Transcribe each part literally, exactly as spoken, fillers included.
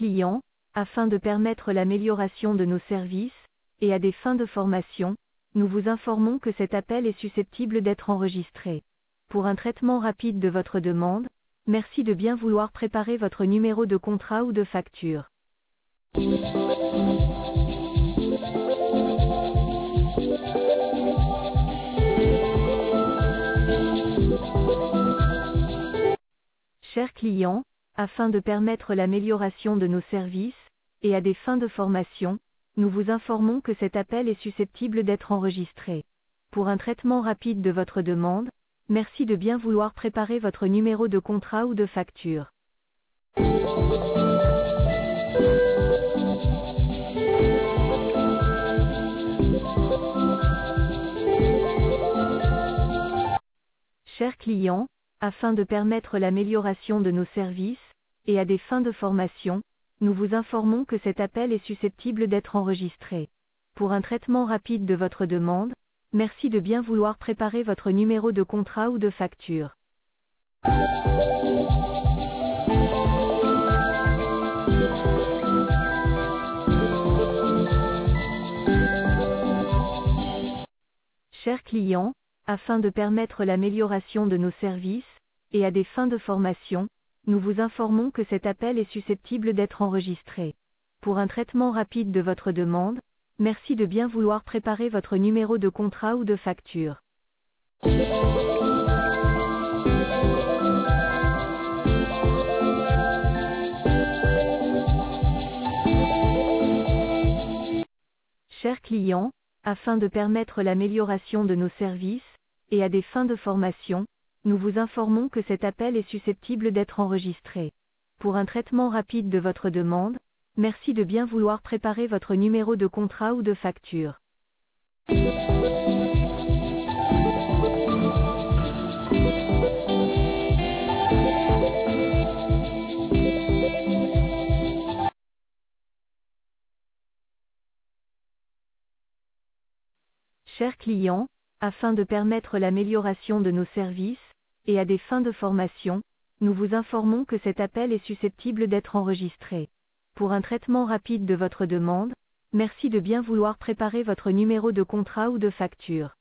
client, afin de permettre l'amélioration de nos services, et à des fins de formation, nous vous informons que cet appel est susceptible d'être enregistré. Pour un traitement rapide de votre demande, merci de bien vouloir préparer votre numéro de contrat ou de facture. Chers clients, afin de permettre l'amélioration de nos services, et à des fins de formation, nous vous informons que cet appel est susceptible d'être enregistré. Pour un traitement rapide de votre demande, merci de bien vouloir préparer votre numéro de contrat ou de facture. Chers clients, afin de permettre l'amélioration de nos services, et à des fins de formation, nous vous informons que cet appel est susceptible d'être enregistré. Pour un traitement rapide de votre demande, merci de bien vouloir préparer votre numéro de contrat ou de facture. Chers clients, afin de permettre l'amélioration de nos services, et à des fins de formation, nous vous informons que cet appel est susceptible d'être enregistré. Pour un traitement rapide de votre demande, merci de bien vouloir préparer votre numéro de contrat ou de facture. Chers clients, afin de permettre l'amélioration de nos services, et à des fins de formation, nous vous informons que cet appel est susceptible d'être enregistré. Pour un traitement rapide de votre demande, merci de bien vouloir préparer votre numéro de contrat ou de facture. Chers clients, afin de permettre l'amélioration de nos services, et à des fins de formation, nous vous informons que cet appel est susceptible d'être enregistré. Pour un traitement rapide de votre demande, merci de bien vouloir préparer votre numéro de contrat ou de facture.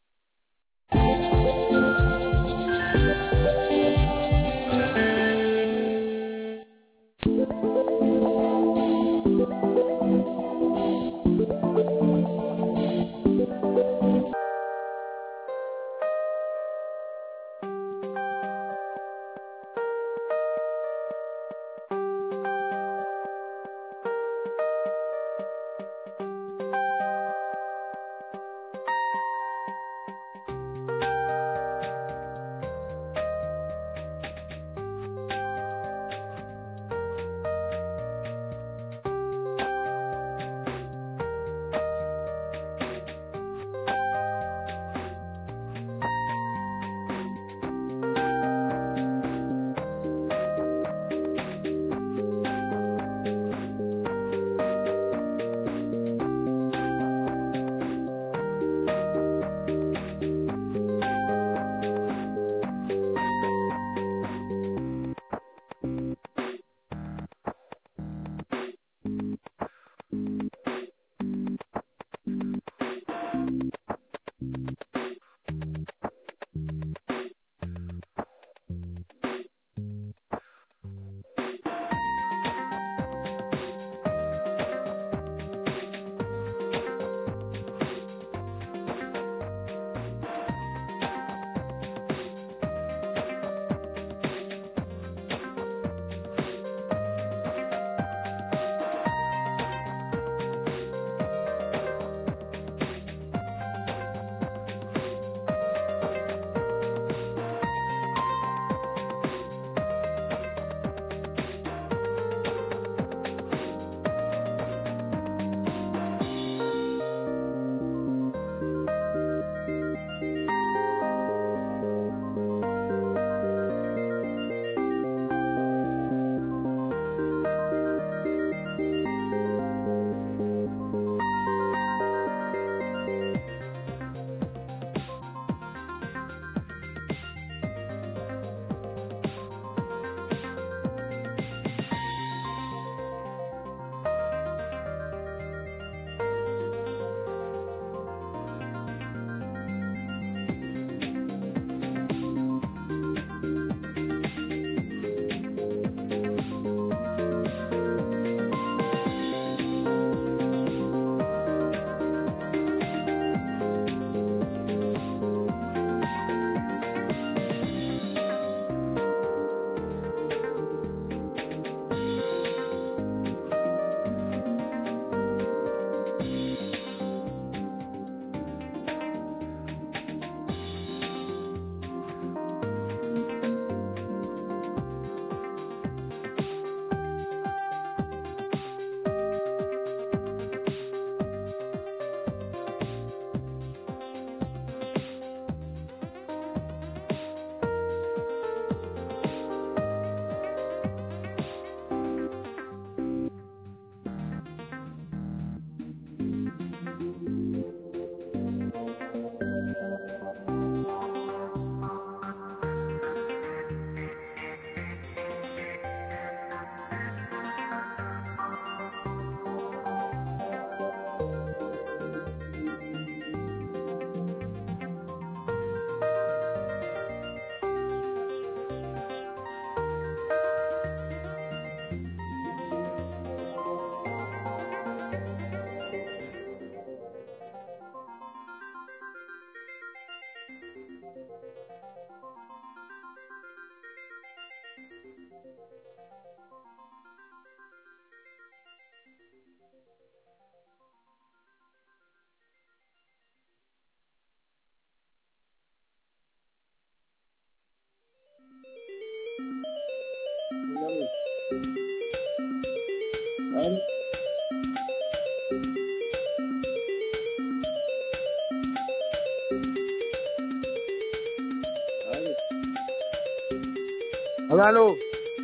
Allô, allô.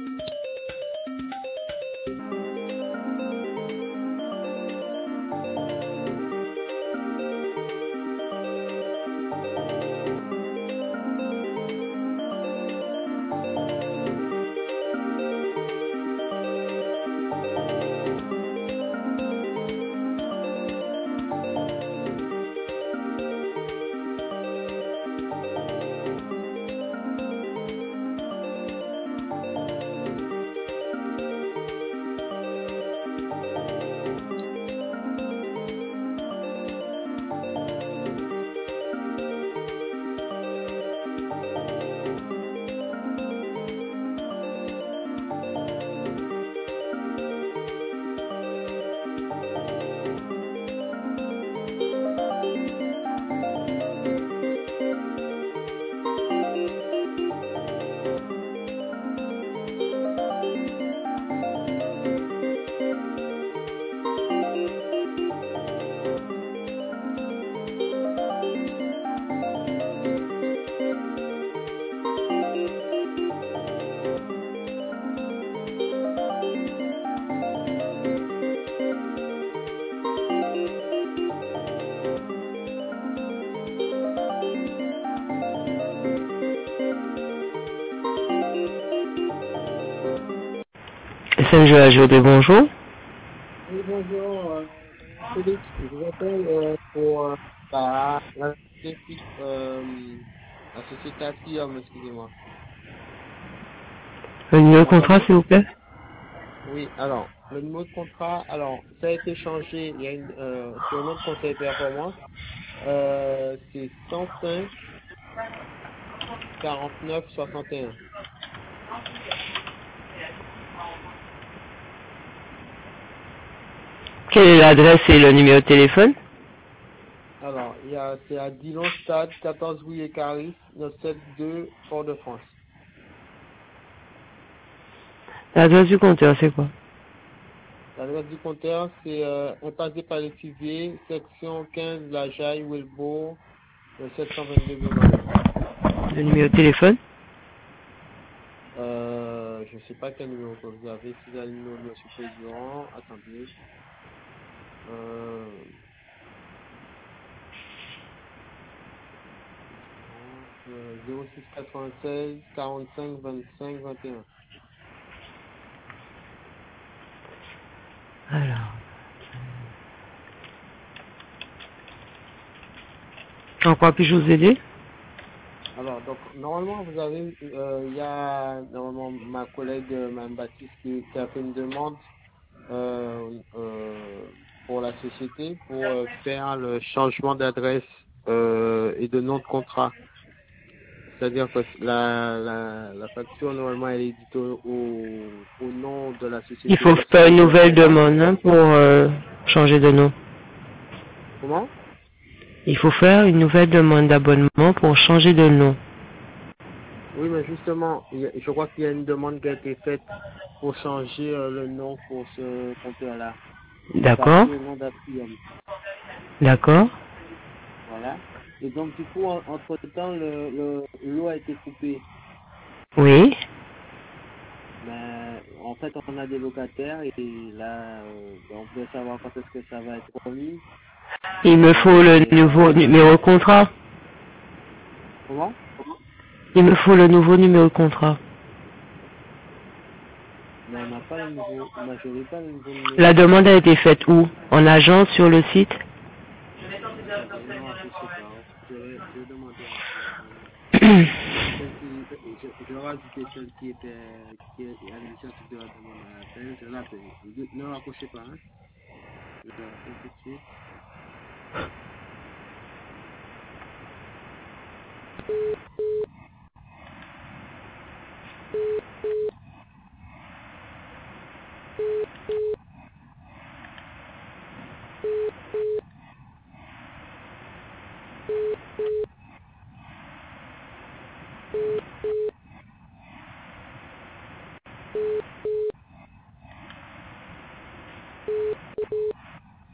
S N G A G O D, bonjour. Oui, bonjour, euh, Félix, je vous appelle euh, pour euh, la, la, société, euh, la société Atrium, excusez-moi. Le numéro Vous de contrat, m'entendez? s'il vous plaît. Oui, alors, le numéro de contrat, alors, ça a été changé, il y a une, euh, sur notre conseil performance, euh, c'est cent cinq quarante-neuf soixante et un. Quelle est l'adresse et le numéro de téléphone? Alors, il y a, c'est à Dillon Stade, quatorze rue Écaris, neuf cent soixante-deux, Fort-de-France. L'adresse du compteur, c'est quoi? L'adresse du compteur, c'est euh, impasse des Palétuviers, section quinze, La Jaille, Wilbourg, le sept cent vingt-deux Bémarie. Le numéro de téléphone? Euh, je ne sais pas quel numéro que vous avez. Si vous avez le numéro de Monsieur le Président, attendez. Euh, euh, zéro six quatre-vingt-seize, quarante-cinq, vingt-cinq, vingt et un. Alors. En quoi puis-je vous aider? Alors, donc, normalement, vous avez, euh, il y a, normalement, ma collègue, euh, Mme Baptiste, qui, qui a fait une demande euh, euh, pour la société pour euh, faire le changement d'adresse euh, et de nom de contrat. C'est-à-dire que la, la, la facture, normalement, elle est éditée au, au, au nom de la Il société faut faire une Société nouvelle Performance. demande hein, pour euh, changer de nom. Comment? Il faut faire une nouvelle demande d'abonnement pour changer de nom. Oui, mais justement, il y a- je crois qu'il y a une demande qui a été faite pour changer euh, le nom pour ce compteur-là. C'est D'accord? parti au nom d'Atrium. D'accord? Voilà. Et donc, du coup, en- entre-temps, le, le, l'eau a été coupée. Oui. Mais en fait, on a des locataires et là, euh, ben, on voulait savoir quand est-ce que ça va être remis. Il me faut le Et nouveau numéro de contrat. comment? Il me faut le nouveau numéro de contrat. Mais on n'a pas le nouveau, moi je n'ai pas le nouveau numéro La de demande a contrat. été faite où? En agence sur le site? Attendez, non, je sais pas. Je vais, je vais demander à Atrium. Celle qui, je, je vais rajouter celle qui était, qui est à l'initiative de la demande à l'appel. Je l'appelle. Ne ne raccrochez pas, hein. Je l'appelle tout de suite.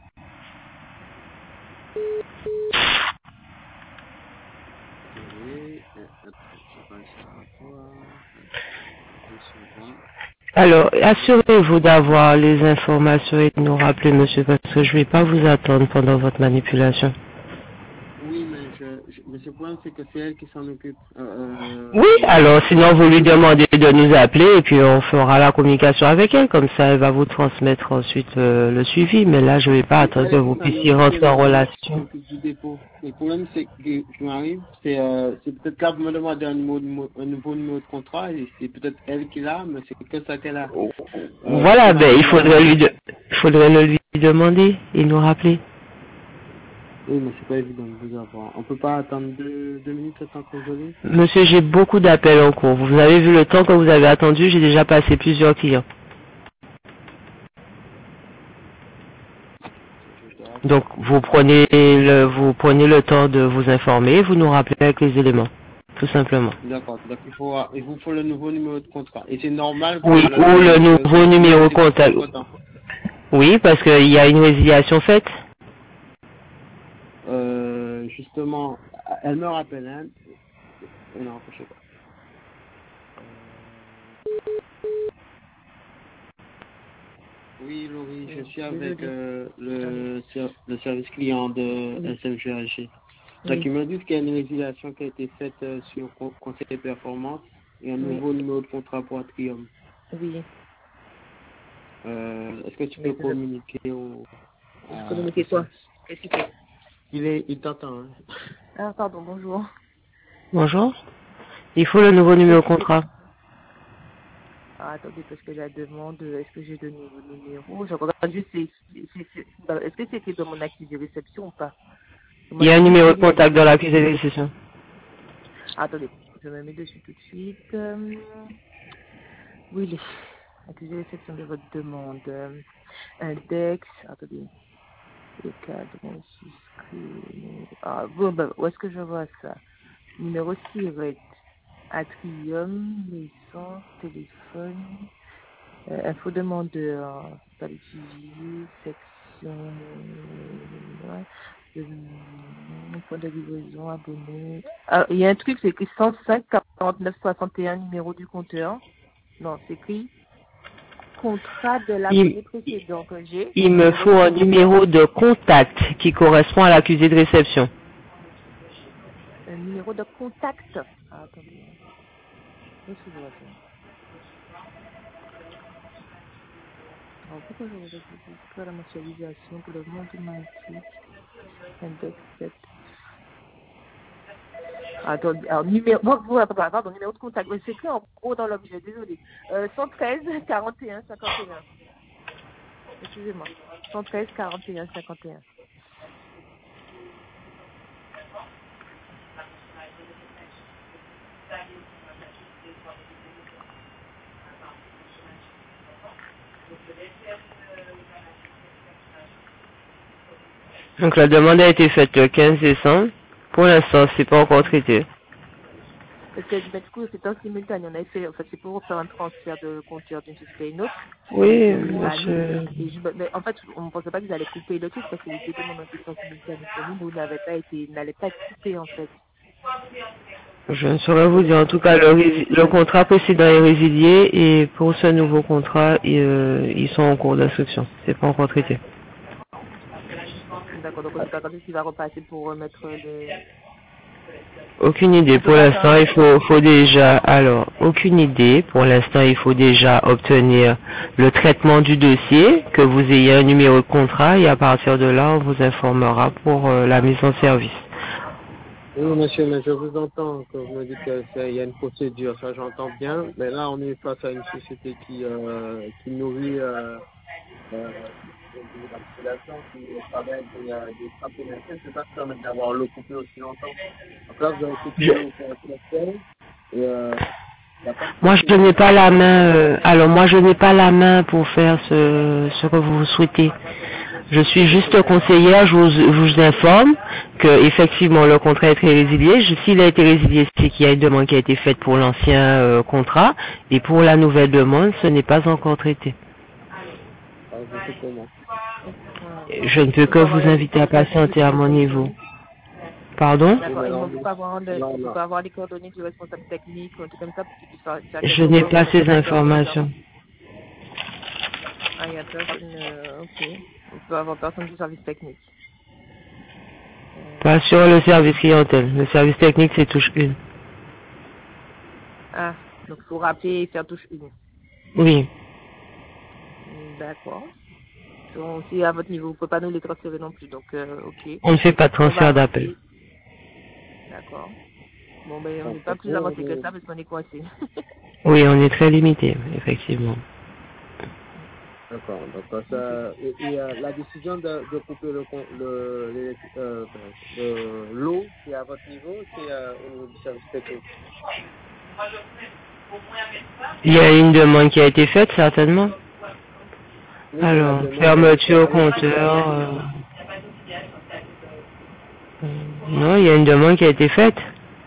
Attendez. euh, c'est pas ça. Deux secondes. Alors, assurez-vous d'avoir les informations et de nous rappeler, monsieur, parce que je ne vais pas vous attendre pendant votre manipulation. Oui, mais, je, je, mais ce problème, c'est que c'est elle qui s'en occupe. Euh, Oui, alors sinon vous lui demandez de nous appeler et puis on fera la communication avec elle, comme ça elle va vous transmettre ensuite euh, le suivi, mais là je ne vais pas c'est attendre que elle qui vous s'en puissiez occupe, c'est rentrer en le, c'est elle qui s'en relation. occupe du dépôt. Le problème, c'est que je m'arrive, c'est euh, c'est peut-être là, vous me demandez un, numéro, de- un nouveau numéro de contrat, et c'est peut-être elle qui l'a, mais c'est que ça qu'elle a. Euh, parce que Voilà, ben il la, faudrait la, lui de- il faudrait le lui demander et nous rappeler. Oui, mais c'est pas évident de vous avoir. On peut pas attendre deux, deux minutes le temps que je l'ai. Monsieur, j'ai beaucoup d'appels en cours. Vous avez vu le temps que vous avez attendu, j'ai déjà passé plusieurs clients. Donc vous prenez le vous prenez le temps de vous informer, vous nous rappelez avec les éléments, tout simplement. D'accord. Donc il faut, il vous faut le nouveau numéro de contrat. Et c'est normal que Oui, le, ou le que nouveau ce client numéro ait été coupé contact. entre temps. Oui, parce qu'il y a une résiliation faite. Euh, justement, elle me rappelle, hein. Euh, Non, je sais pas. Oui, Laurie, je suis avec euh, le, ser- le service client de S M G A G. Donc, ils me disent qu'il y a une résiliation qui a été faite euh, sur con- Conseil de performance et un nouveau numéro de contrat pour Atrium. Oui. Euh, Est-ce que tu Mais peux communiquer au... je communiquer quoi? Qu'est-ce qu'il fait? Il est, il t'entend, hein. Ah, pardon, bonjour. Bonjour. Il faut le nouveau numéro contrat. Ah, attendez, parce que la demande, est-ce que j'ai donné vos numéros? Je regarde juste, c'est- c'est- c'est- bah, est-ce que c'était dans mon acte de réception ou pas? Il Moi, y a un j'ai juste numéro de mis la contact dans demande. l'accusé de récession. Ah, attendez, je me mets dessus tout de suite. Euh, oui, les accusé de réception de votre demande. Euh, index, attendez, le cadre souscrit. Ah, bon, bah, où est-ce que je vois ça? Numéro SIRET, Atrium, licence, téléphone, euh, info demandeur, pas utilisé, section, ouais, euh, point de livraison, abonné. Ah, il y a un truc, c'est écrit cent cinq quarante-neuf soixante et un, numéro du compteur. Non, c'est écrit contrat de l'abonné Il, précédent que j'ai, il me numéro faut de un compteur, numéro de contact qui correspond à l'accusé de réception. un numéro de contact. Ah, attendez, hein. Où est-ce que je vois ça? Alors, pourquoi je regarde jusqu'à la mensualisation pour le monde automatique, index sept. Attendez, alors, numéro, bon, bon, pardon, numéro de contact, c'est écrit en gros dans l'objet, désolé. Euh, cent treize, quarante et un, cinquante et un. Excusez-moi. cent treize, quarante et un, cinquante et un. Donc la demande a été faite le quinze décembre. Pour l'instant, c'est pas encore traité. Parce que, ben, du coup, c'est en simultané. On avait fait, en fait, c'est pour faire un transfert de compteur d'une société à une autre, Oui, de Annie. monsieur. Et je, mais en fait, on ne pensait pas qu'ils allaient couper le truc parce que les deux demandes ont été faites en simultané pour nous, mais vous n'avez pas été, n'allait pas être coupé, en fait. Je ne saurais Je vous vais dire. En tout cas, le, rési- le contrat précédent est résilié et pour ce nouveau contrat, ils, euh, ils sont en cours d'instruction. C'est pas encore traité. D'accord, donc on sait pas quand est-ce qu'il va repasser pour remettre les... Aucune idée. On peut Pour pas faire l'instant, un... il faut, faut déjà, alors, aucune idée. Pour l'instant, il faut déjà obtenir le traitement du dossier, que vous ayez un numéro de contrat et à partir de là, on vous informera pour euh, la mise en service. Oui, monsieur, mais je vous entends que vous me dites qu'il y a une procédure, ça j'entends bien, mais là on est face à une société qui, euh, qui nourrit euh, euh, des populations, qui travaille des, euh, des frappes commerciales, c'est pas se permettre d'avoir l'eau coupée aussi longtemps. Donc là vous avez coupé Je- l'eau pour la commerciale, et euh, il n'y a pas de moi, je procédure n'ai pas la derrière. main. euh, alors, moi, je n'ai pas la main pour faire ce, ce que vous souhaitez. Je suis juste conseillère. Je vous, je vous informe que effectivement le contrat a été résilié. Je- S'il a été résilié, c'est qu'il y a une demande qui a été faite pour l'ancien euh, contrat et pour la nouvelle demande, ce n'est pas encore traité. Alors, je fais comment? Ouais. Je ne peux Il que faut avoir vous la inviter à licence patienter à d'activité mon niveau. téléphonique. Pardon? D'accord, il ne faut pas avoir, de, Non, il faut non. pas avoir les coordonnées du responsable technique ou un truc comme ça pour qu'il puisse faire faire Je quelque n'ai chose pas dans ces le secteur déjà. informations. Ah, il y a personne, euh, ok. Il peut avoir personne du service technique. Euh, Pas sur le service clientèle. Le service technique, c'est touche une. ah, donc il faut rappeler et faire touche une. Oui. D'accord. Donc, si à votre niveau, vous ne pouvez pas nous les transférer non plus, donc euh, ok. On ne fait pas de On va transfert d'appel. rappeler. D'accord. Bon, ben, on Donc, n'est pas plus vous, avancé que vous- ça parce qu'on est coincé. Oui, on est très limité, effectivement. D'accord. Donc, ça, et, et, euh, la décision de, de couper le, con- le, les- euh, ben, le- l'eau, c'est à votre niveau, c'est euh, au niveau du service technique. Il y a une demande qui a été faite, certainement. Oui, mais la Alors, demande, elle est faite fermeture, avec qui compteur. euh, euh, Non, il y a une demande qui a été faite.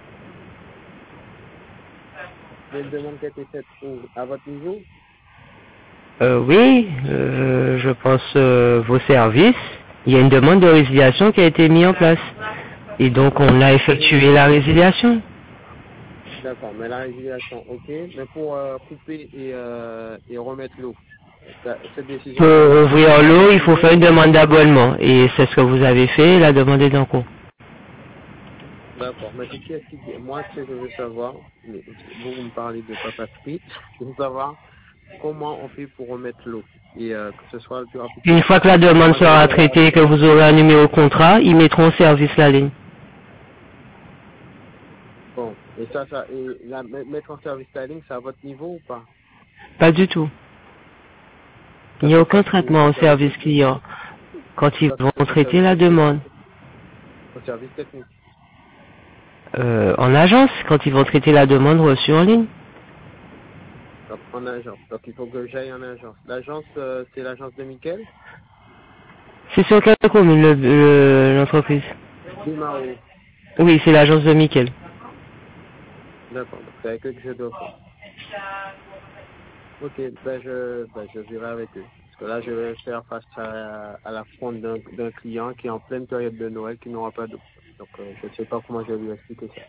Il y a une demande qui a été faite où? À votre niveau? Euh, oui, euh, je pense euh, vos services. Il y a une demande de résiliation qui a été mise en place. Et donc, on a effectué la résiliation. D'accord, mais la résiliation, ok. Mais pour euh, couper et, euh, et remettre l'eau, ça- cette Pour décision-là, ouvrir l'eau, il faut faire une demande d'abonnement. Et c'est ce que vous avez fait, la demande est en cours. d'accord. Mais c'est qui est-ce qui dit? Moi, ce que je veux savoir, mais vous, vous me parlez de Papa Street, je veux savoir comment on fait pour remettre l'eau et euh, que ce soit le plus rapide Une fois possible. que la Parce que demande moi, je sera veux la... traitée et que vous aurez un numéro de contrat, ils mettront au service la ligne. Bon, et ça, ça, et la, mettre en service la ligne, c'est à votre niveau ou pas? Pas du tout. Il Ça n'y a se aucun passe où? traitement Au au service service technique? client quand ils Ça se vont fait au traiter service la technique? demande. Au service technique. Euh, en agence, quand ils vont traiter la demande reçue en ligne. Donc, en agence. Donc, il faut que j'aille en agence. L'agence, euh, c'est l'agence de Mickel? C'est sur quelle commune le- le- l'entreprise? Dimao. Oui, c'est l'agence de Mickel. D'accord, donc c'est avec eux que je dois faire. Ok, ben je, ben je verrai avec eux. Parce que là, je vais faire face à, à la fronde d'un d'un client qui est en pleine période de Noël, qui n'aura pas d'eau. Donc, euh, je ne sais pas comment je vais lui expliquer ça.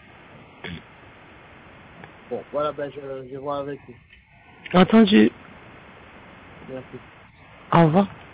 Bon, voilà, ben je, je vais voir avec eux. Entendu. Merci. Au revoir.